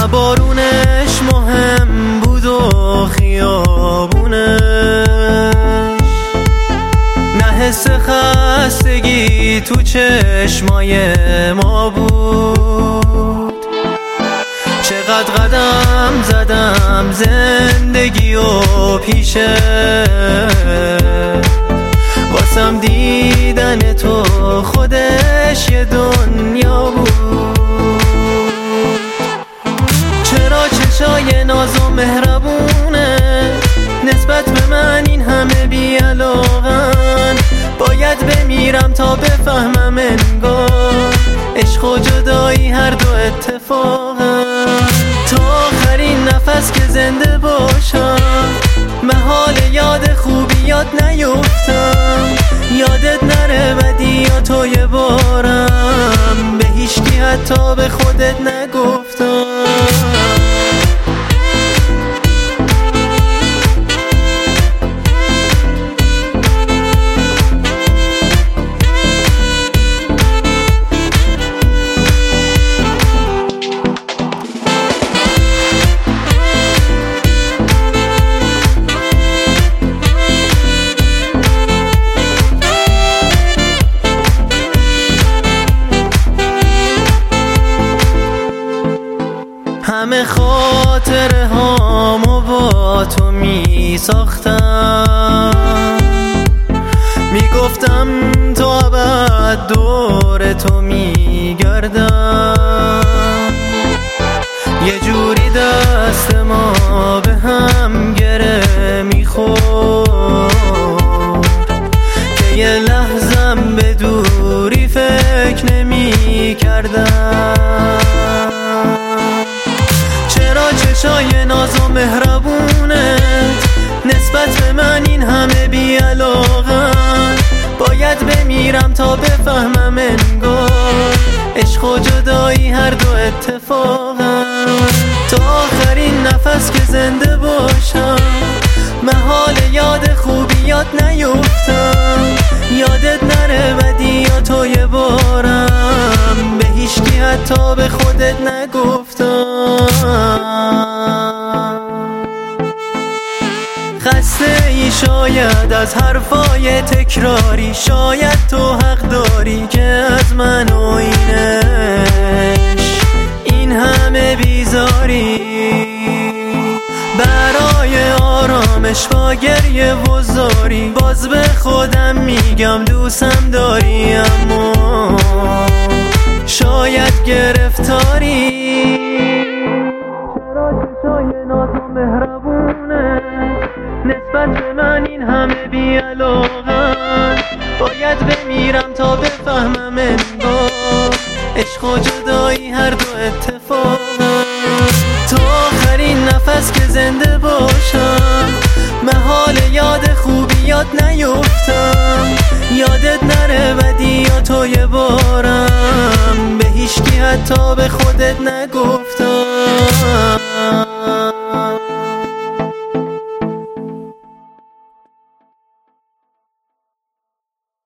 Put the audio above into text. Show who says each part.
Speaker 1: نه بارونش مهم بود و خیابونش، نه حس خستگی تو چشمای ما بود. چقدر قدم زدم زندگی و پیشه، واسم دیدن تو خودش یه دنیا بود. چرا چشای ناز و مهربونه نسبت به من این همه بی‌علاقن؟ باید بمیرم تا بفهمم انگار عشق و جدایی هر دو اتفاقن. تا آخرین نفس که زنده باشم محال یاد خوبیات نیفتم، یادت نره بدی یا تو یه بارم به هیچکی حتی به خودت نگفتم. همه خاطره هامو با تو می ساختم، می گفتم تو ابد دور تو می گردم. یه جوری دست ما به هم گره می خورد که یه لحظم به دوری فکر نمی کردم. چشای ناز و مهربونت نسبت به من این همه بی‌علاقن؟ باید بمیرم تا بفهمم انگار عشق و جدایی هر دو اتفاقن. تا آخرین نفس که زنده باشم محال یاد خوبیات نیفتم، یادت نره بدی یا تو یه بارم به هیچکی حتی به خودت نگفتم. خسته ای شاید از حرفای تکراری، شاید تو حق داری که از من و اینش این همه بیزاری. برای آرامش با گریه و زاری باز به خودم میگم دوستم داری، اما شاید گرفتاری. چرا چشای ناز و مهربونه نسبت به من این همه بی‌علاقن؟ باید بمیرم تا بفهمم انگار عشق و جدایی هر دو اتفاقن. تا آخرین نفس که زنده باشم محال یاد خوبیات نیفتم، یادت نره بدی یا تو یه بارم به هیچکی حتی به خودت نگفتم.